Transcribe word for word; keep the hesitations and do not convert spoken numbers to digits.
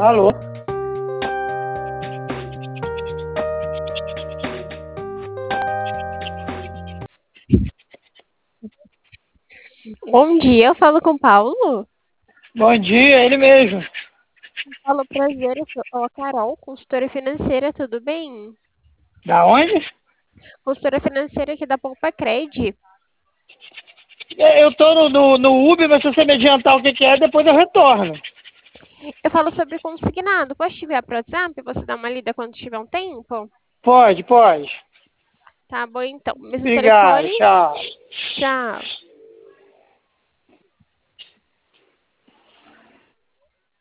Alô? Bom dia, eu falo com o Paulo. Bom dia, ele mesmo. Paulo, prazer, eu sou a Carol, consultora financeira, tudo bem? Da onde? Consultora financeira aqui da Poupa Cred. É, Eu tô no, no, no Uber, mas se você me adiantar o que que é, depois eu retorno. Eu falo sobre consignado. Posso te enviar para o WhatsApp? Você dá uma lida quando tiver um tempo? Pode, pode. Tá bom, então. Mesmo Obrigado, telefone? tchau. Tchau.